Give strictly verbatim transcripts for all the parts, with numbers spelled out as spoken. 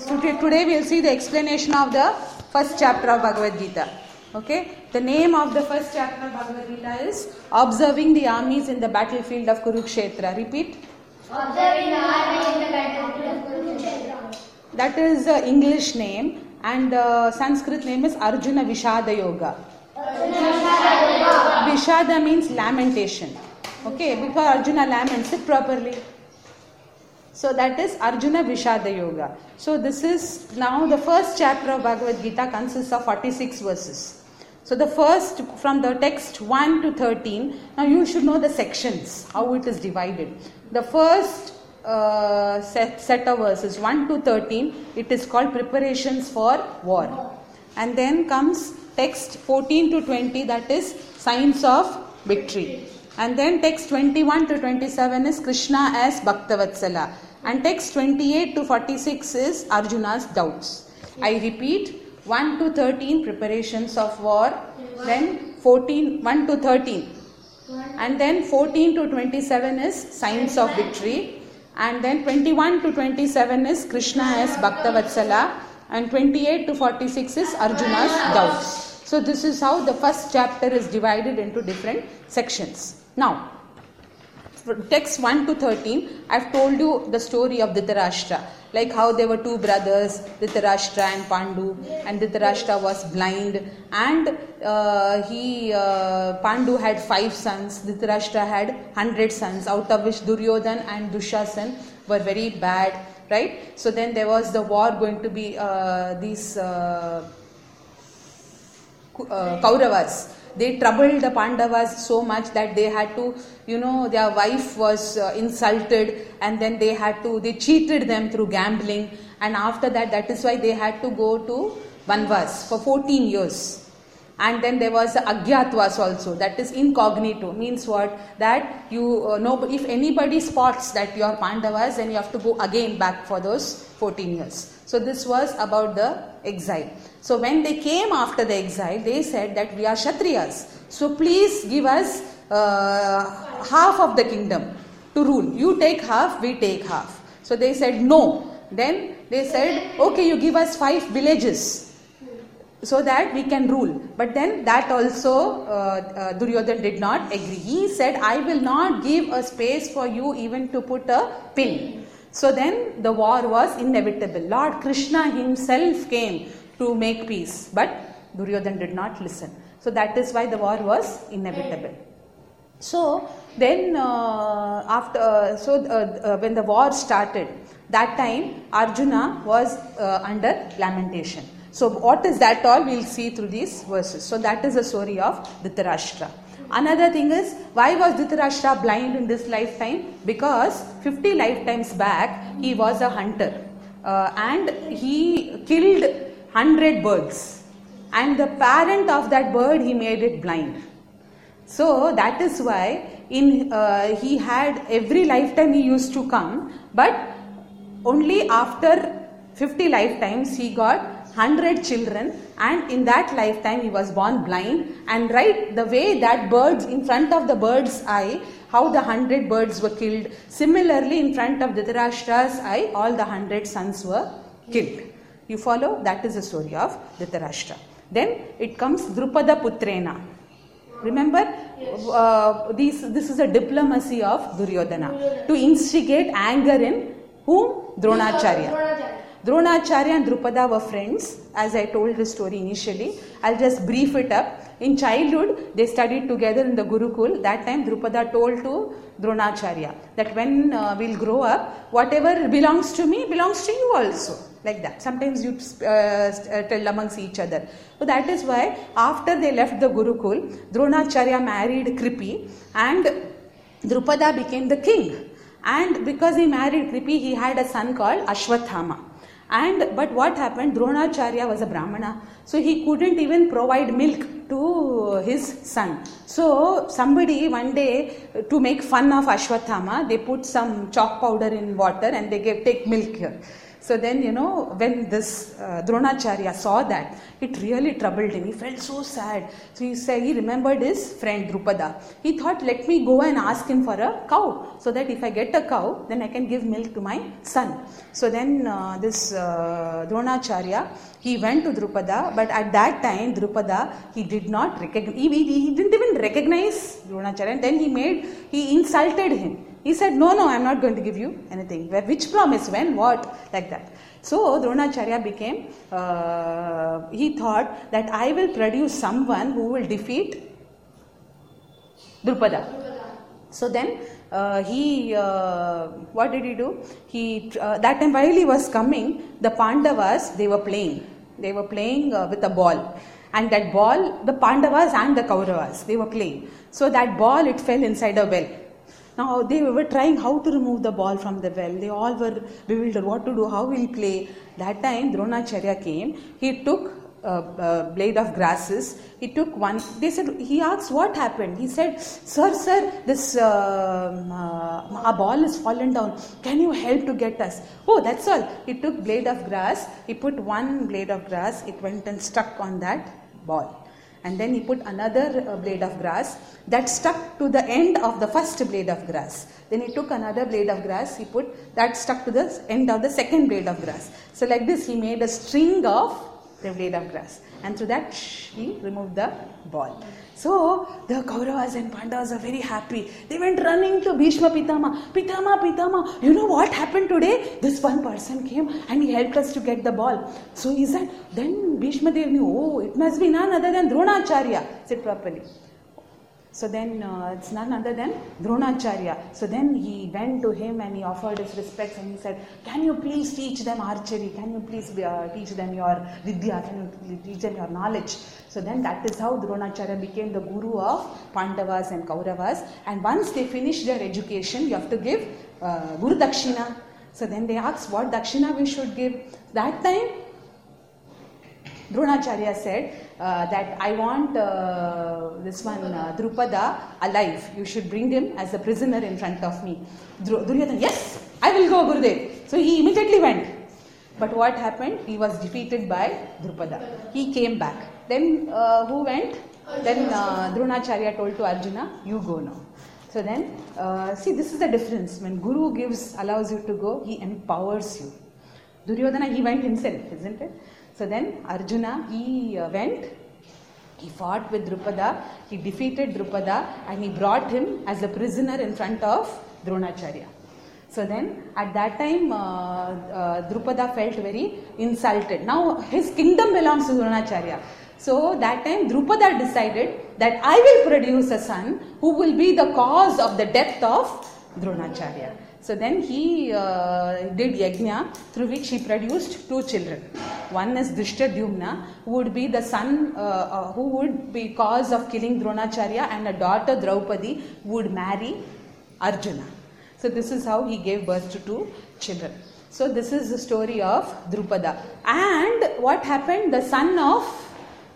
So today we will see the explanation of the first chapter of Bhagavad Gita. Okay, the name of the first chapter of Bhagavad Gita is Observing the Armies in the Battlefield of Kurukshetra. Repeat. Observing the armies in the battlefield of Kurukshetra. That is the English name, and the Sanskrit name is Arjuna Vishada Yoga. Vishada means lamentation. Okay, because Arjuna laments it properly. So that is Arjuna Vishada Yoga. So this is now the first chapter of Bhagavad Gita consists of forty-six verses. So the first from the text one to thirteen, now you should know the sections, how it is divided. The first uh, set, set of verses one to thirteen, it is called preparations for war. And then comes text fourteen to twenty, that is signs of victory. And then text twenty-one to twenty-seven is Krishna as Bhaktavatsala. And text twenty-eight to forty-six is Arjuna's doubts. I repeat, one to thirteen preparations of war, then fourteen, one to thirteen. And then fourteen to twenty-seven is signs of victory. And then twenty-one to twenty-seven is Krishna as Bhaktavatsala. And twenty-eight to forty-six is Arjuna's doubts. So this is how the first chapter is divided into different sections. Now, text one to thirteen, I have told you the story of Dhritarashtra. Like how there were two brothers, Dhritarashtra and Pandu, and Dhritarashtra was blind, and uh, he uh, Pandu had five sons, Dhritarashtra had hundred sons, out of which Duryodhan and Dushasan were very bad, right? So then there was the war going to be uh, these uh, uh, Kauravas. They troubled the Pandavas so much that they had to, you know, their wife was uh, insulted, and then they had to, they cheated them through gambling, and after that, that is why they had to go to Vanvas for fourteen years. And then there was Agyatwas also, that is incognito, means what? That you uh, know, if anybody spots that you are Pandavas, then you have to go again back for those fourteen years. So this was about the exile. So when they came after the exile, they said that we are Kshatriyas. So please give us uh, half of the kingdom to rule. You take half, we take half. So they said no. Then they said, okay, you give us five villages so that we can rule. But then that also uh, uh, Duryodhan did not agree. He said, I will not give a space for you even to put a pin. So then the war was inevitable. Lord Krishna himself came to make peace, but Duryodhan did not listen. So that is why the war was inevitable. So then uh, after, uh, so uh, uh, when the war started, that time Arjuna was uh, under lamentation. So what is that all? We will see through these verses. So that is the story of Dhritarashtra. Another thing is, why was Dhritarashtra blind in this lifetime? Because fifty lifetimes back, he was a hunter. Uh, and he killed one hundred birds. And the parent of that bird, he made it blind. So that is why in uh, he had, every lifetime he used to come. But only after fifty lifetimes, he got one hundred children, and in that lifetime he was born blind. And right the way that birds, in front of the bird's eye, how the one hundred birds were killed, similarly in front of Dhritarashtra's eye, all the one hundred sons were killed. You follow? That is the story of Dhritarashtra. Then it comes Drupada Putrena. Remember, uh, these, this is a diplomacy of Duryodhana to instigate anger in whom? Dronacharya. Dronacharya and Drupada were friends, as I told the story initially. I'll just brief it up. In childhood, they studied together in the Gurukul. That time, Drupada told to Dronacharya that when uh, we'll grow up, whatever belongs to me belongs to you also. Like that. Sometimes you uh, tell amongst each other. So that is why after they left the Gurukul, Dronacharya married Kripi and Drupada became the king. And because he married Kripi, he had a son called Ashwathama. And but what happened? Dronacharya was a Brahmana, so he couldn't even provide milk to his son. So somebody one day, to make fun of Ashwathama, they put some chalk powder in water and they gave take milk here. So then, you know, when this uh, Dronacharya saw that, it really troubled him. He felt so sad. So he said, he remembered his friend Drupada. He thought, let me go and ask him for a cow, so that if I get a cow, then I can give milk to my son. So then uh, this uh, Dronacharya, he went to Drupada, but at that time Drupada, he did not recognize, he, he didn't even recognize Dronacharya, and then he made, he insulted him. He said, no, no, I am not going to give you anything. Which promise? When? What? Like that. So Dronacharya became, uh, he thought that I will produce someone who will defeat Drupada. So then uh, he, uh, what did he do? He, uh, that time while he was coming, the Pandavas, they were playing. They were playing uh, with a ball. And that ball, the Pandavas and the Kauravas, they were playing. So that ball, it fell inside a well. Now they were trying how to remove the ball from the well. They all were bewildered, what to do, how will play. That time Dronacharya came. He took a, a blade of grasses. He took one. They said, he asked what happened. He said, sir, sir, this uh, uh, our ball is fallen down. Can you help to get us? Oh, that's all. He took blade of grass. He put one blade of grass. It went and stuck on that ball. And then he put another uh, blade of grass that stuck to the end of the first blade of grass. Then he took another blade of grass, he put that stuck to the end of the second blade of grass. So like this he made a string of the blade of grass, and through that shh, he removed the ball. So the Kauravas and Pandavas are very happy. They went running to Bhishma Pitama. Pitama, Pitama, you know what happened today? This one person came and he helped us to get the ball. So he said, then Bhishma Dev knew, oh, it must be none other than Dronacharya. Sit properly. So then uh, it's none other than Dronacharya. So then he went to him and he offered his respects and he said, can you please teach them archery? Can you please uh, teach them your vidya? Can you teach them your knowledge? So then that is how Dronacharya became the guru of Pandavas and Kauravas. And once they finish their education, you have to give uh, Guru Dakshina. So then they asked what Dakshina we should give. That time Dronacharya said uh, that I want uh, this one uh, Drupada alive. You should bring him as a prisoner in front of me. Dru- Duryodhana, yes, I will go, Gurudev. So he immediately went. But what happened? He was defeated by Drupada. He came back. Then uh, who went? Then uh, Dronacharya told to Arjuna, you go now. So then, uh, see, this is the difference. When Guru gives, allows you to go, he empowers you. Duryodhana, he went himself, isn't it? So then Arjuna, he uh, went, he fought with Drupada, he defeated Drupada and he brought him as a prisoner in front of Dronacharya. So then at that time uh, uh, Drupada felt very insulted. Now his kingdom belongs to Dronacharya. So that time Drupada decided that I will produce a son who will be the cause of the death of Dronacharya. So then he uh, did yajna through which he produced two children. One is Drishtadyumna, who would be the son, uh, uh, who would be cause of killing Dronacharya, and a daughter Draupadi would marry Arjuna. So this is how he gave birth to two children. So this is the story of Drupada. And what happened? The son of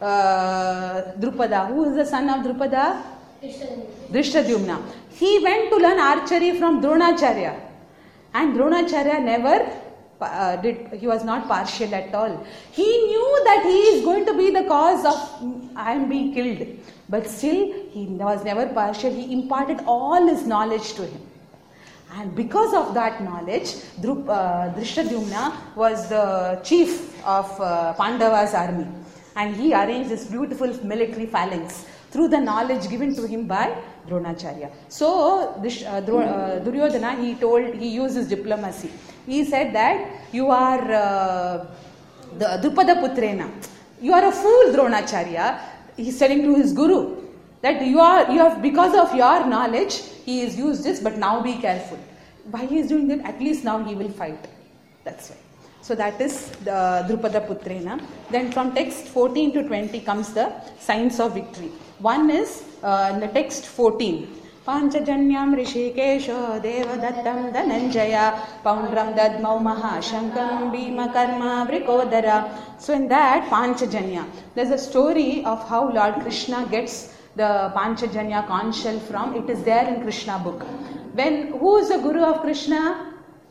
uh, Drupada. Who is the son of Drupada? Drishtadyumna. He went to learn archery from Dronacharya, and Dronacharya never uh, did, he was not partial at all. He knew that he is going to be the cause of I am being killed, but still he was never partial. He imparted all his knowledge to him. And because of that knowledge, Drup, uh, Drishtadyumna was the chief of uh, Pandava's army, and he arranged this beautiful military phalanx through the knowledge given to him by Dronacharya. So, this, uh, Dro, uh, Duryodhana, he told, he used his diplomacy. He said that you are uh, the Drupada Putrena. You are a fool, Dronacharya. He is telling to his guru that you are, you have, because of your knowledge, he has used this, but now be careful. Why he is doing that? At least now he will fight. That's why. So that is the Drupada Putrena. Then from text fourteen to twenty comes the signs of victory. One is uh, in the text fourteen. Panchajanyam Rishikesho Devadattam Dhananjaya Poundram Dadmau Mahashankam Bhima Karma Vrikodara. So in that Panchajanya, there's a story of how Lord Krishna gets the Panchajanya conch shell from. It is there in Krishna book. When, who is the guru of Krishna?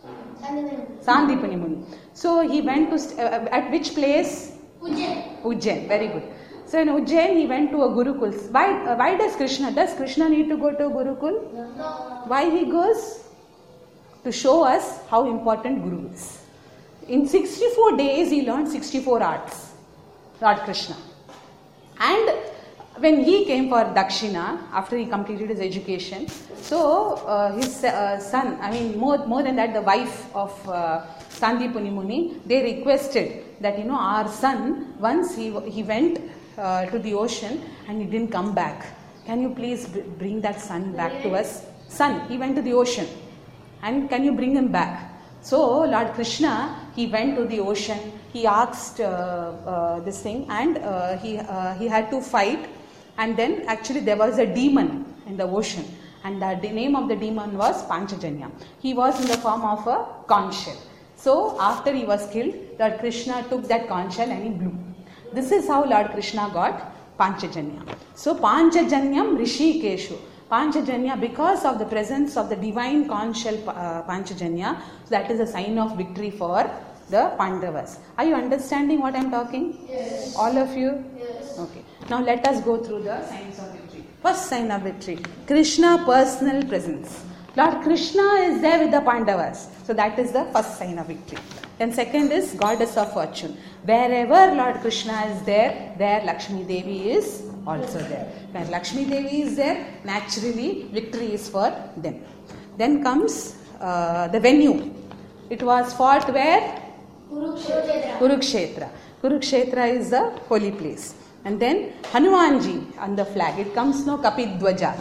Sandipani Muni. So he went to, st- uh, at which place? Ujjain. Ujjain, very good. So in Ujjain he went to a Gurukul. Why, uh, why does Krishna, does Krishna need to go to a Gurukul? No. Why he goes? To show us how important Guru is. In sixty-four days he learned sixty-four arts, Lord Krishna. And when he came for Dakshina, after he completed his education, so uh, his uh, son, I mean more, more than that, the wife of uh, Sandipani Muni, they requested that, you know, our son, once he, he went uh, to the ocean and he didn't come back. Can you please bring that son back to us? Son, he went to the ocean. And can you bring him back? So Lord Krishna, he went to the ocean, he asked uh, uh, this thing, and uh, he, uh, he had to fight, and then actually there was a demon in the ocean, and the name of the demon was Panchajanya. He was in the form of a conch shell. So after he was killed, Lord Krishna took that conch shell and he blew. This is how Lord Krishna got Panchajanya. So Panchajanyam Rishikeshu. Panchajanya, because of the presence of the divine conch shell uh, Panchajanya, so that is a sign of victory for the Pandavas. Are you understanding what I am talking? Yes. All of you? Yes. Okay. Now let us go through the signs of victory. First sign of victory, Krishna personal presence. Lord Krishna is there with the Pandavas. So that is the first sign of victory. Then second is goddess of fortune. Wherever Lord Krishna is there, there Lakshmi Devi is also there. When Lakshmi Devi is there, naturally victory is for them. Then comes uh, the venue. It was fought where? Kurukshetra. Kurukshetra. Kurukshetra is the holy place. And then Hanumanji on the flag. It comes now Kapi Dwaja.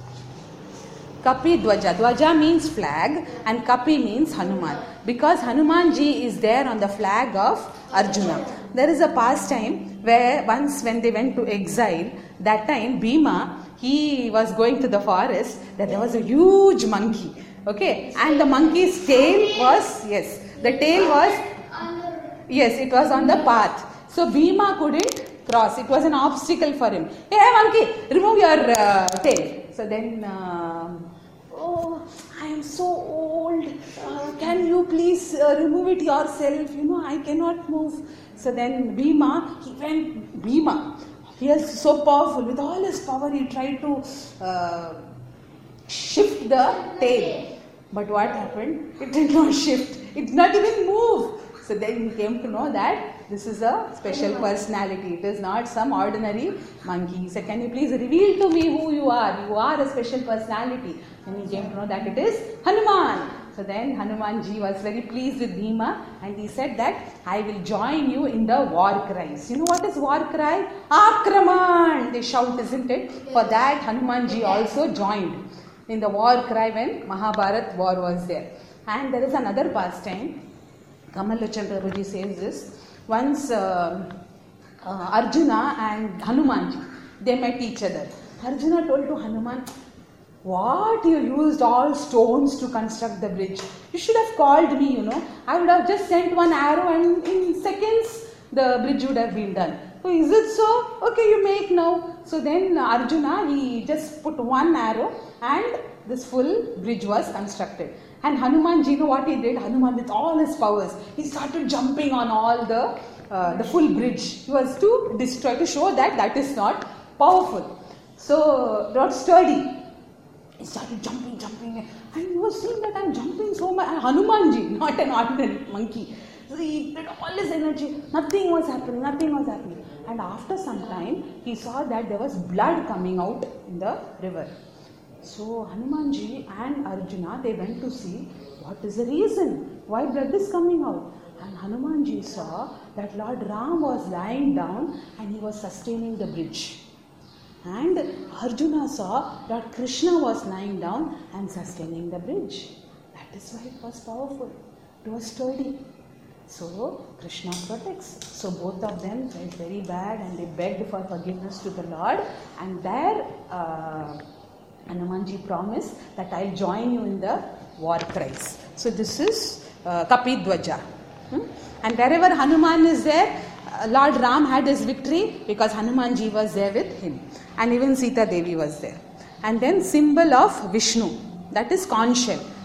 Kapi Dwaja. Dwaja means flag and Kapi means Hanuman. Because Hanumanji is there on the flag of Arjuna. There is a pastime where once when they went to exile, that time Bhima, he was going to the forest, that there was a huge monkey. Okay, and the monkey's tail was, yes, the tail was, yes, it was on the path. So Bhima couldn't cross. It was an obstacle for him. Hey, monkey, remove your uh, tail. So then, uh, oh, I am so old. Uh, can you please uh, remove it yourself? You know, I cannot move. So then Bhima, he went, Bhima, he is so powerful. With all his power, he tried to uh, shift the tail. But what happened? It did not shift. It did not even move. So then he came to know that this is a special personality. It is not some ordinary monkey. He said, can you please reveal to me who you are? You are a special personality. And he came to know that it is Hanuman. So then Hanumanji was very pleased with Bhima and he said that I will join you in the war cries. You know what is war cry? Akraman! They shout, isn't it? For that Hanumanji also joined in the war cry when Mahabharat war was there. And there is another pastime. Kamalochan Prabhuji says this. Once uh, uh, Arjuna and Hanumanji, they met each other. Arjuna told to Hanuman, what, you used all stones to construct the bridge. You should have called me, you know. I would have just sent one arrow and in seconds the bridge would have been done. So is it so? Okay, you make now. So then Arjuna, he just put one arrow and this full bridge was constructed. And Hanumanji, you know what he did? Hanuman with all his powers, he started jumping on all the uh, the full bridge. He was to destroy, to show that that is not powerful. So not sturdy. He started jumping, jumping, and he was seeing that I am jumping so much. Hanumanji, not an ordinary monkey. So he did all his energy. Nothing was happening, nothing was happening. And after some time, he saw that there was blood coming out in the river. So Hanumanji and Arjuna, they went to see what is the reason, why blood is coming out. And Hanumanji saw that Lord Ram was lying down and he was sustaining the bridge. And Arjuna saw that Krishna was lying down and sustaining the bridge. That is why it was powerful. It was sturdy. So Krishna protects. So both of them felt very bad and they begged for forgiveness to the Lord. And there uh, Hanumanji promised that I'll join you in the war cries. So this is uh, Kapi Dwaja. Hmm? And wherever Hanuman is there, uh, Lord Ram had his victory because Hanumanji was there with him. And even Sita Devi was there. And then symbol of Vishnu, that is conch shell.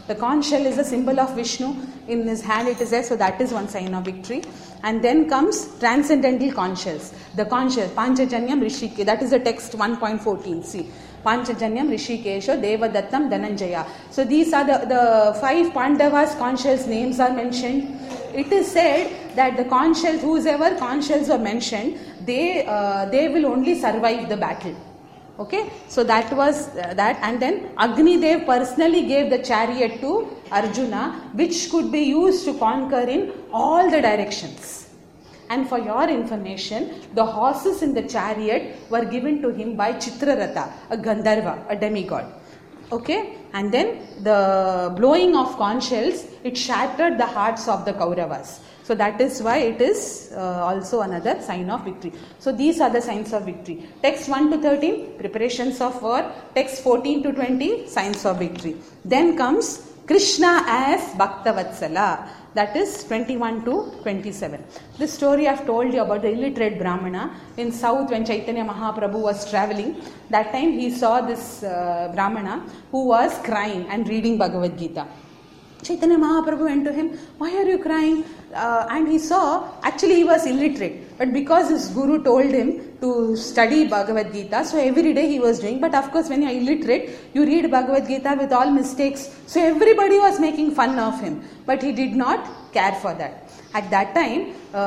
The conch shell is a symbol of Vishnu. In his hand it is there, so that is one sign of victory. And then comes transcendental conch shells. The conch shell, Panchajanyam Rishikesh, that is the text one point fourteen. See, Panchajanyam Rishikesha Devadattam Dhananjaya. So these are the, the five Pandavas conch shells names are mentioned. It is said that the conch shells, whosoever conch shells are mentioned, they uh, they will only survive the battle. Okay, so that was uh, that, and then Agni Dev personally gave the chariot to Arjuna, which could be used to conquer in all the directions. And for your information, the horses in the chariot were given to him by Chitraratha, a Gandharva, a demigod. Okay, and then the blowing of conch shells, it shattered the hearts of the Kauravas. So that is why it is uh, also another sign of victory. So these are the signs of victory. Text one to thirteen, preparations of war. Text fourteen to twenty, signs of victory. Then comes Krishna as Bhaktavatsala. That is twenty-one to twenty-seven. This story I have told you about the illiterate Brahmana. In south, when Chaitanya Mahaprabhu was travelling, that time he saw this uh, Brahmana who was crying and reading Bhagavad Gita. Chaitanya Mahaprabhu went to him, why are you crying? Uh, and he saw, actually he was illiterate, but because his guru told him to study Bhagavad Gita, so every day he was doing. But of course when you are illiterate, you read Bhagavad Gita with all mistakes, so everybody was making fun of him, but he did not care for that. At that time, uh,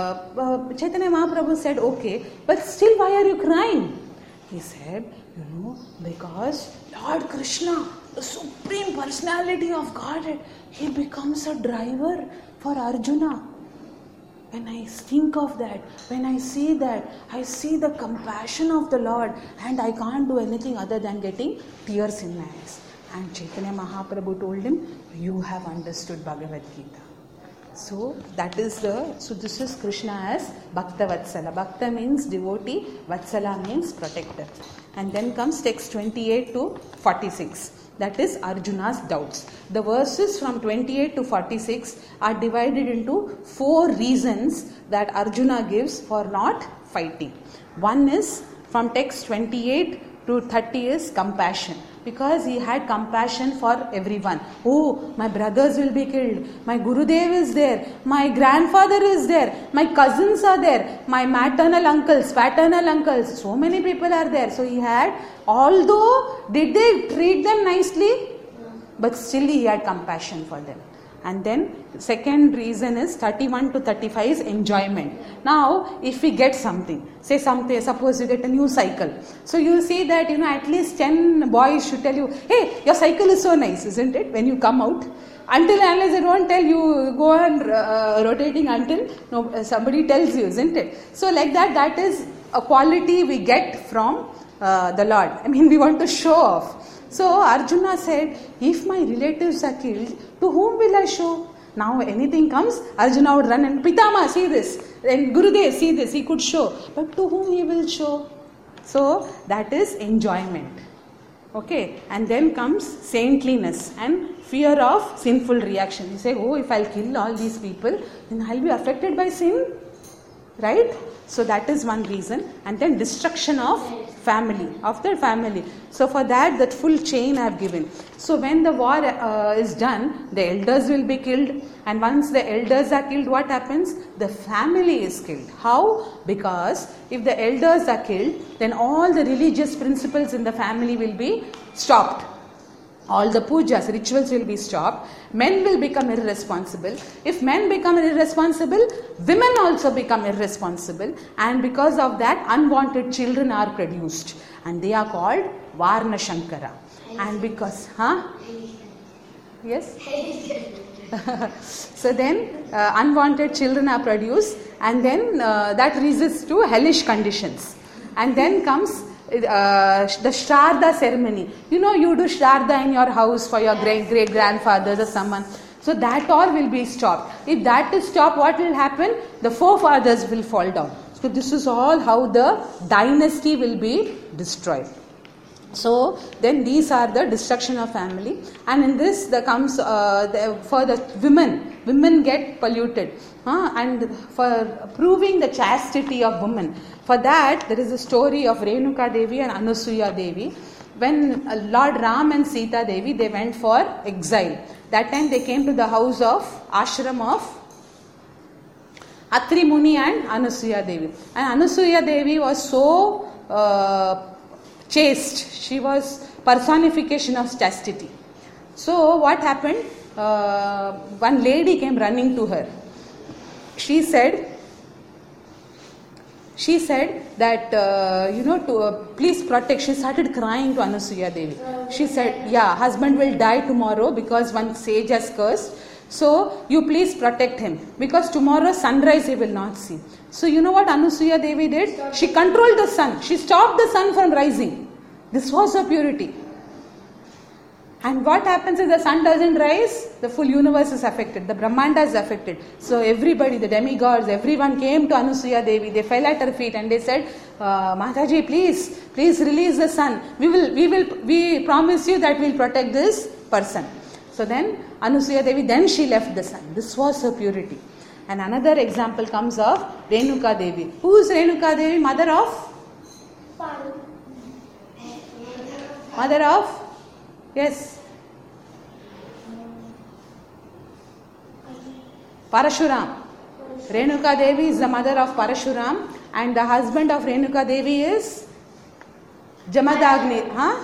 uh, Chaitanya Mahaprabhu said, okay, but still why are you crying? He said, you know, because Lord Krishna, the Supreme Personality of Godhead, he becomes a driver for Arjuna. When I think of that, when I see that, I see the compassion of the Lord, and I can't do anything other than getting tears in my eyes. And Chaitanya Mahaprabhu told him, you have understood Bhagavad Gita. So that is the, so this is Krishna as Bhakta Vatsala. Bhakta means devotee, Vatsala means protector. And then comes text twenty-eight to forty-six. That is Arjuna's doubts. The verses from twenty-eight to forty-six are divided into four reasons that Arjuna gives for not fighting. One is from text twenty-eight to thirty is compassion. Because he had compassion for everyone. Oh, my brothers will be killed. My Gurudev is there. My grandfather is there. My cousins are there. My maternal uncles, paternal uncles. So many people are there. So he had, although did they treat them nicely? But still he had compassion for them. And then second reason is thirty-one to thirty-five is enjoyment. Now, if we get something, say something, suppose you get a new cycle. So you will see that, you know, at least ten boys should tell you, hey, your cycle is so nice, isn't it? When you come out. Until unless they don't tell you, go on uh, rotating until no, somebody tells you, isn't it? So like that, that is a quality we get from uh, the Lord. I mean, we want to show off. So Arjuna said, if my relatives are killed, to whom will I show? Now anything comes, Arjuna would run and, Pitama, see this. And Gurudev, see this. He could show. But to whom he will show? So that is enjoyment. Okay. And then comes saintliness and fear of sinful reaction. You say, oh, if I'll kill all these people, then I'll be affected by sin. Right? So that is one reason. And then destruction of family, of their family. So for that, that full chain I have given. So when the war uh, is done, the elders will be killed. And once the elders are killed, what happens? The family is killed. How? Because if the elders are killed, then all the religious principles in the family will be stopped. All the pujas, rituals will be stopped. Men will become irresponsible. If men become irresponsible, women also become irresponsible. And because of that, unwanted children are produced. And they are called Varna Shankara. And because, huh? Yes? So then, uh, unwanted children are produced. And then uh, that leads to hellish conditions. And then comes Uh, the Shraddha ceremony. You know, you do Shraddha in your house for your great great grandfathers or someone. So that all will be stopped. If that is stopped, what will happen? The forefathers will fall down. So this is all how the dynasty will be destroyed. So then these are the destruction of family. And in this there comes uh, the, for the women, women get polluted. Huh? And for proving the chastity of women, for that there is a story of Renuka Devi and Anasuya Devi. when uh, Lord Ram and Sita Devi, they went for exile. That time they came to the house of ashram of Atri Muni and Anasuya Devi. And Anasuya Devi was so uh, chaste. She was personification of chastity. So what happened? Uh, one lady came running to her. She said, she said that, uh, you know, to uh, please protect. She started crying to Anasuya Devi. She said, yeah, husband will die tomorrow because one sage has cursed. So you please protect him because tomorrow sunrise he will not see. So you know what Anasuya Devi did? She controlled the sun. She stopped the sun from rising. This was her purity. And what happens if the sun doesn't rise? The full universe is affected. The Brahmanda is affected. So everybody, the demigods, everyone came to Anasuya Devi. They fell at her feet and they said, uh, Mataji, please, please release the sun. We will, we will, we promise you that we will protect this person. So then Anasuya Devi, then she left the sun. This was her purity. And another example comes of Renuka Devi. Who is Renuka Devi? Mother of? Mother of? Yes. Parashuram. Renuka Devi is the mother of Parashuram and the husband of Renuka Devi is Jamadagni. Huh?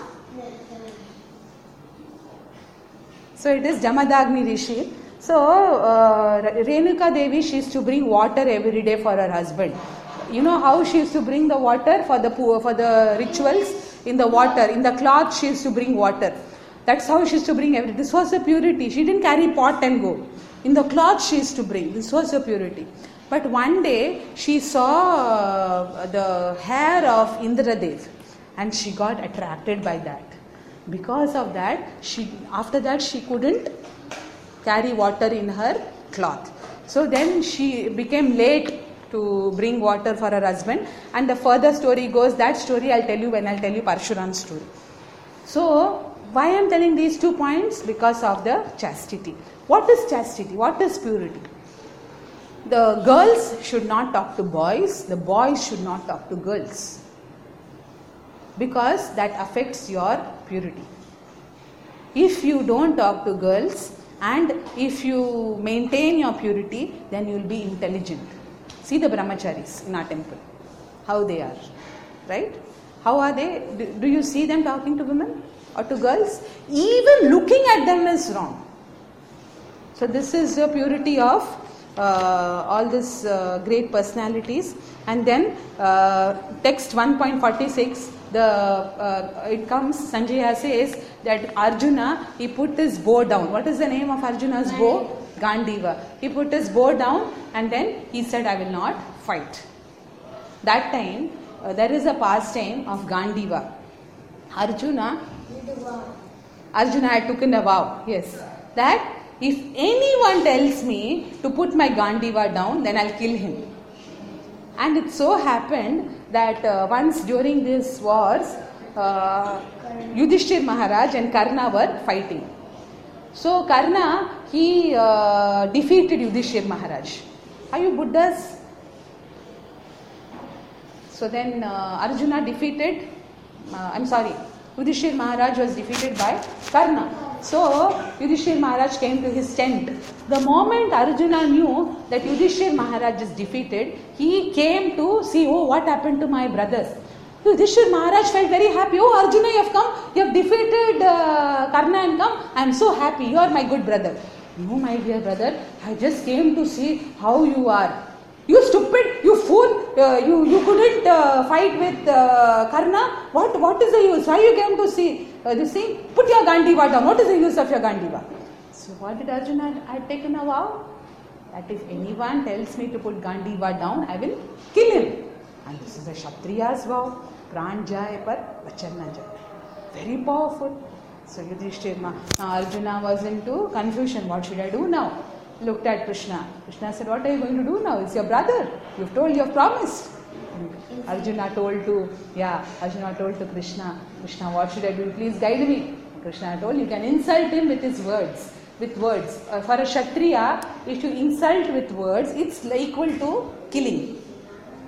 So it is Jamadagni Rishi. So uh, Renuka Devi, she used to bring water every day for her husband. You know how she used to bring the water for the poor, for the rituals? In the water, in the cloth she used to bring water. That's how she used to bring everything. This was her purity. She didn't carry pot and go. In the cloth she used to bring. This was her purity. But one day she saw uh, the hair of Indradev and she got attracted by that. Because of that, she after that she couldn't carry water in her cloth. So then she became late to bring water for her husband. And the further story goes, that story I'll tell you when I'll tell you Parshuram's story. So why I am telling these two points? Because of the chastity. What is chastity? What is purity? The girls should not talk to boys. The boys should not talk to girls. Because that affects your purity. If you don't talk to girls and if you maintain your purity, then you will be intelligent. See the brahmacharis in our temple. How they are. Right? How are they? Do, do you see them talking to women? Or to girls? Even looking at them is wrong. So this is the purity of uh, all these uh, great personalities. And then uh, text one point forty-six, the uh, it comes, Sanjaya says that Arjuna, he put his bow down. What is the name of Arjuna's bow? Gandiva. He put his bow down and then he said, I will not fight. That time, uh, there is a pastime of Gandiva. Arjuna Arjuna had taken a vow, yes, that if anyone tells me to put my Gandiva down, then I'll kill him. And it so happened that uh, once during these wars, uh, Yudhishthir Maharaj and Karna were fighting. So Karna, he uh, defeated Yudhishthir Maharaj. Are you Buddhas? So then uh, Arjuna defeated, uh, I'm sorry, Yudhishthir Maharaj was defeated by Karna. So Yudhishthir Maharaj came to his tent. The moment Arjuna knew that Yudhishthir Maharaj is defeated, he came to see, oh, what happened to my brothers? Yudhishthir Maharaj felt very happy. Oh, Arjuna, you have come, you have defeated uh, Karna and come. I am so happy, you are my good brother. No, my dear brother, I just came to see how you are. You stupid, you fool, uh, you, you couldn't uh, fight with uh, Karna. What, what is the use? Why you came to see uh, this thing? Put your Gandiva down. What is the use of your Gandiva? So what did Arjuna had taken a vow? That if anyone tells me to put Gandiva down, I will kill him. And this is a Kshatriya's vow. Pran jai par vachan na jai. Very powerful. So Yudhishthir, now Arjuna was into confusion. What should I do now? Looked at Krishna. Krishna said, what are you going to do now? It's your brother. You've told, you've promised. And Arjuna told to, yeah, Arjuna told to Krishna, Krishna, what should I do? Please guide me. Krishna told, you can insult him with his words. With words. Uh, for a Kshatriya, if you insult with words, it's equal to killing.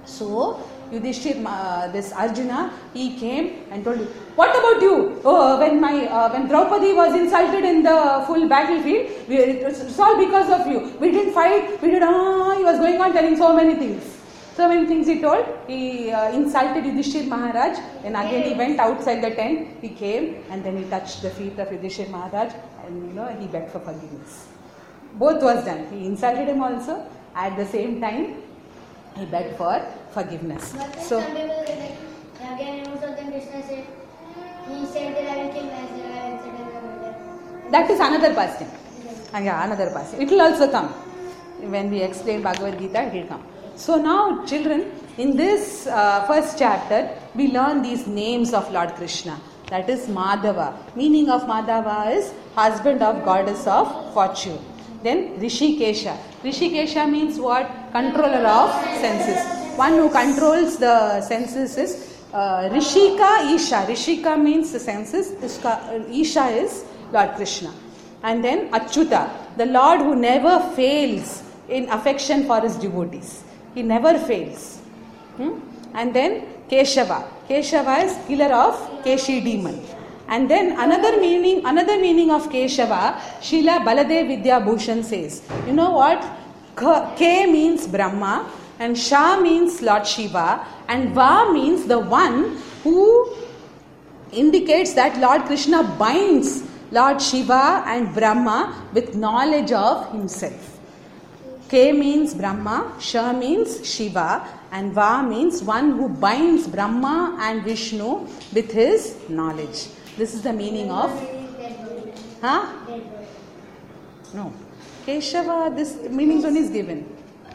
So Yudhishthir, uh, this Arjuna, he came and told him, what about you? Oh, when my uh, when Draupadi was insulted in the full battlefield, we, it's all because of you. We didn't fight. We did. Ah, he was going on telling so many things. So many things he told. He uh, insulted Yudhishthir Maharaj. And again he went outside the tent. He came and then he touched the feet of Yudhishthir Maharaj and you know he begged for forgiveness. Both was done. He insulted him also. At the same time, he begged for forgiveness. But So. some people like, again most of them Krishna said, he said that I will kill myself, I will set another. That is another pastime. Uh, yeah, another pastime. It will also come. When we explain Bhagavad Gita, it will come. So now, children, in this uh, first chapter, we learn these names of Lord Krishna. That is Madhava. Meaning of Madhava is husband of goddess of fortune. Then Rishikesha. Rishikesha means what? Controller of senses. One who controls the senses is uh, Rishika Isha. Rishika means the senses. Isha is Lord Krishna. And then Achyuta, the Lord who never fails in affection for his devotees. He never fails. Hmm? And then Keshava. Keshava is killer of Keshi demon. And then another meaning, another meaning of Keshava, Srila Baladev Vidya Bhushan says, you know what? K means Brahma, and Sha means Lord Shiva, and Va means the one who indicates that Lord Krishna binds Lord Shiva and Brahma with knowledge of himself. K means Brahma, Sha means Shiva, and Va means one who binds Brahma and Vishnu with his knowledge. This is the meaning of. Huh? No. Keshava, this meaning only is given.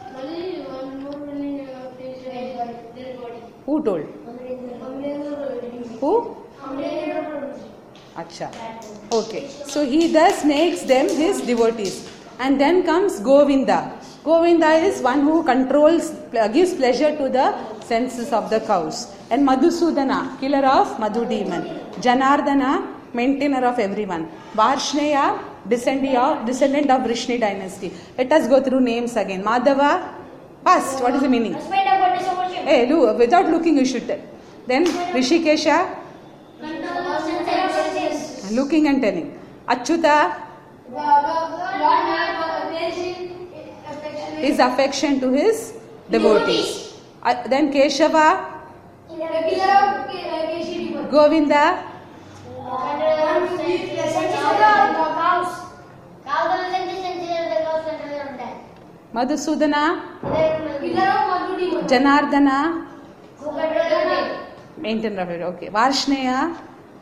Who told? Who? Acha. Okay. So he thus makes them his devotees. And then comes Govinda. Govinda is one who controls, gives pleasure to the senses of the cows. And Madhusudana, killer of Madhu demon. Janardana, maintainer of everyone. Varshneya, descendant of, descendant of Vrishni dynasty. Let us go through names again. Madhava, first, what is the meaning? Hey, do, without looking you should tell. Then Rishikesha, looking and telling. Achyuta, his affection to his devotees. Uh, then Keshava, Govinda, Madhusudana, Janardana, maintainer of it. Okay. Varshneya.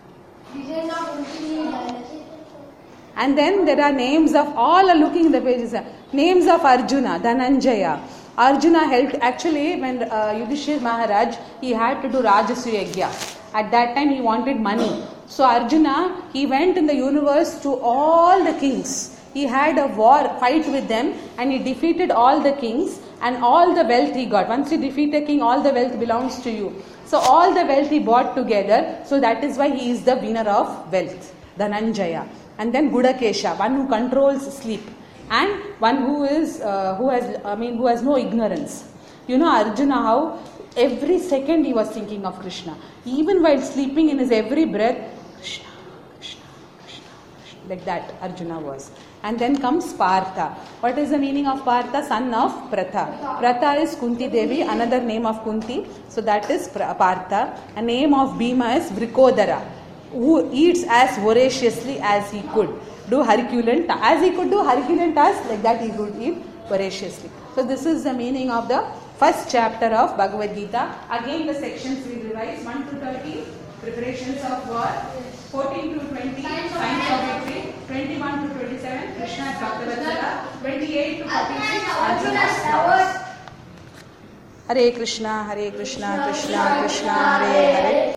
And then there are names of, all are looking in the pages. Names of Arjuna, Dhananjaya. Arjuna helped, actually when uh, Yudhishthir Maharaj, he had to do Rajasuya Yajna. At that time he wanted money. So Arjuna, he went in the universe to all the kings. He had a war, fight with them, and he defeated all the kings and all the wealth he got. Once you defeat a king, all the wealth belongs to you. So all the wealth he brought together. So that is why he is the winner of wealth, Dhananjaya. And then Gudakesha, one who controls sleep, and one who is uh, who has I mean who has no ignorance. You know Arjuna, how every second he was thinking of Krishna. Even while sleeping, in his every breath, Krishna, Krishna, Krishna, Krishna. Like that Arjuna was. And then comes Partha. What is the meaning of Partha? Son of Pratha. Pratha is Kunti Devi, another name of Kunti. So that is Partha. A name of Bhima is Vrikodara, who eats as voraciously as he could. Do Herculean task. As he could do Herculean tasks, like that he could eat voraciously. So this is the meaning of the first chapter of Bhagavad Gita. Again the sections we revise. one to thirteen, preparations of war. fourteen to twenty, signs of victory. twenty-one to twenty-seven, Krishna's Bhaktavatsala. twenty-eight to forty-six, Arjuna's flowers. Hare Krishna, Hare Krishna, Krishna Krishna, Hare Hare.